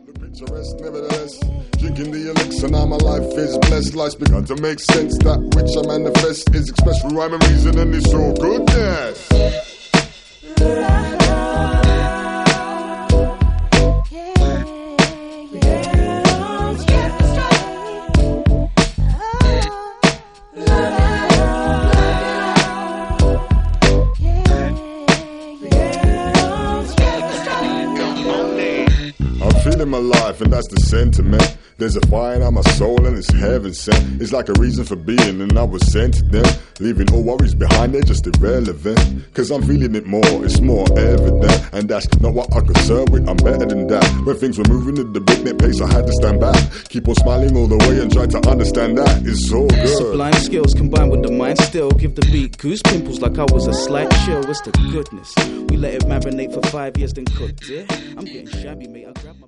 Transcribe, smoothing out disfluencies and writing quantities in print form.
Picturesque, nevertheless. Drinking the elixir, now my life is blessed. Life's begun to make sense. That which I manifest is expressed through rhyme and reason, and it's all goodness. Feeling my life, and that's the sentiment. There's a fire in my soul and it's heaven sent. It's like a reason for being, and I was sent to them. Leaving all worries behind, they're just irrelevant. Cause I'm feeling it more, it's more evident. And that's not what I concern with, I'm better than that. When things were moving at the breakneck pace, I had to stand back. Keep on smiling all the way and try to understand that it's all good. Sublime skills combined with the mind still. Give the beat goose pimples like I was a slight chill. It's the goodness. We let it marinate for 5 years then cooked it. I'm getting shabby, mate, I grab